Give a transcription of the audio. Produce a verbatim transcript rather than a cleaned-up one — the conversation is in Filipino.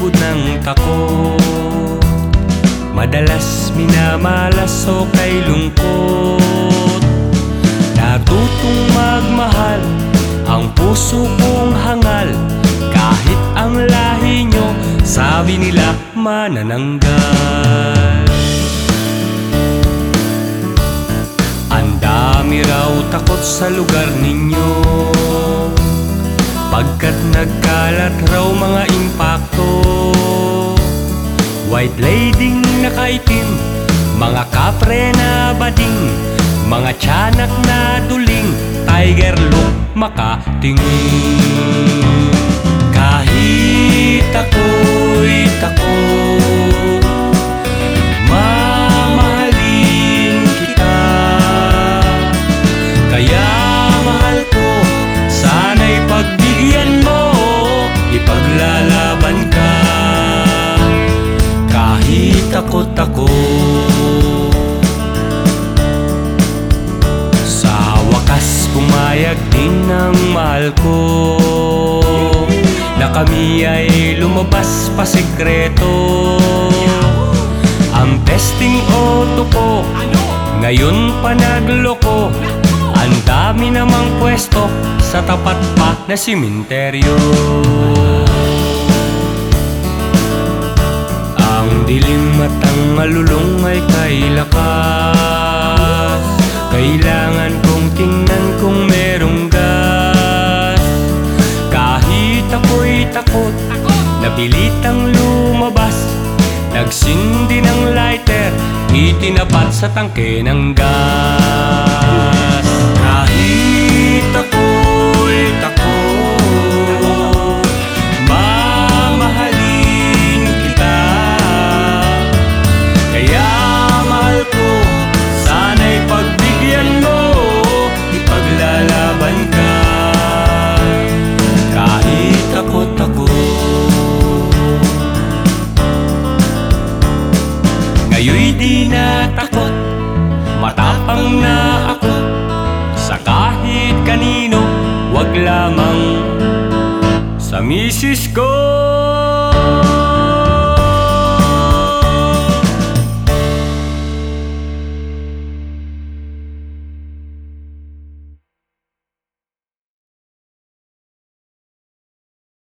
likod ng takot. Madalas minamalas o kay lungkot. Natutong magmahal ang puso kong hangal. Kahit ang lahi nyo sabi nila manananggal. Ang dami raw takot sa lugar ninyo, pagkat nagkalat raw mga impakto. White lady nakaitim, mga kapre na bading, mga tiyanak na duling, tiger look makatingin. Kahit ako'y takot, mamahalin kita. Kaya mahal ko, sana'y pagbigyan mo, ipaglalaban ka. Kahit takot ako, sa wakas pumayag din ng mahal ko na kami ay lumabas pa sekreto. Ang testing auto ko ngayon pa nagloko. Ang dami namang pwesto sa tapat pa na simenteryo. Ang dilim at ang malulong ay kay lakas. Kailangan kong tingnan kung merong gas. Kahit ako'y takot, napilitang lumabas. Nagsindi ng lighter, itinapat sa tangke ng gas. Kahit ako'y takot, mamahalin kita. Kaya mahal ko, sana'y pagbigyan mo, ipaglalaban ka. Kahit takot ako, ngayon'y di na takot, matapang na ako. Sa kahit kanino, wag lamang sa misis ko.